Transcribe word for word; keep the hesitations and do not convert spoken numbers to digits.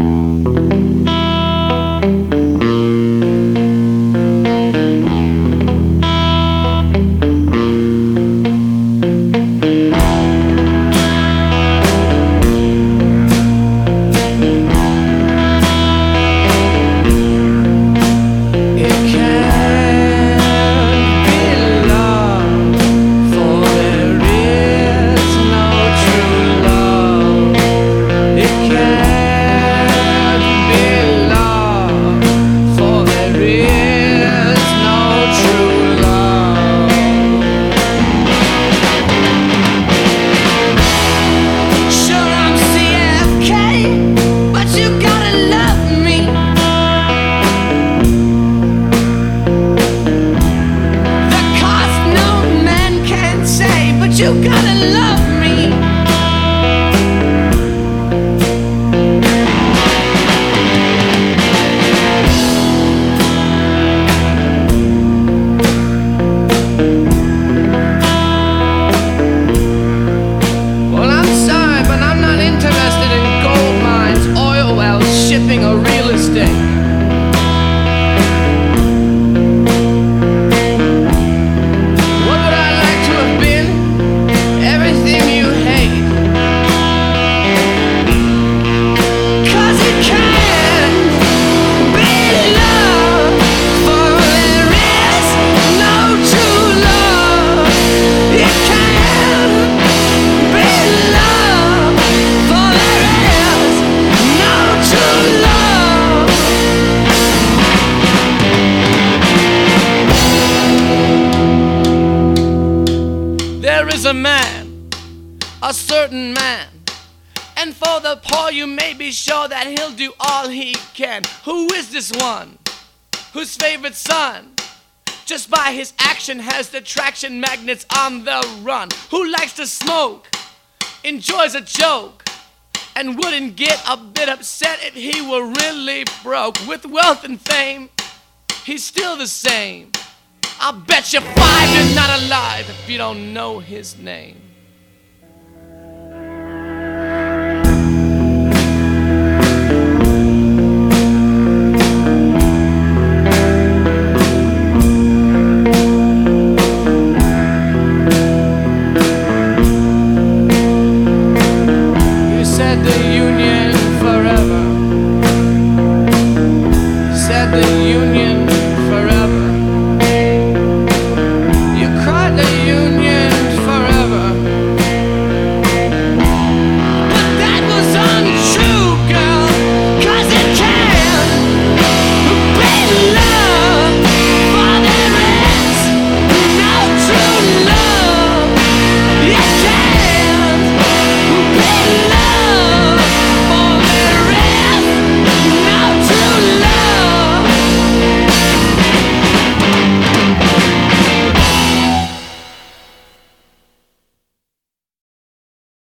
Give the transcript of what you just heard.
You gotta love me. Well, I'm sorry, but I'm not interested in gold mines, oil wells, shipping, or real estate. There is a man, a certain man, and for the poor you may be sure that he'll do all he can. Who is this one? Whose favorite son, just by his action, has the traction magnets on the run? Who likes to smoke, enjoys a joke, and wouldn't get a bit upset if he were really broke? With wealth and fame, he's still the same. I'll bet you five you're not alive if you don't know his name.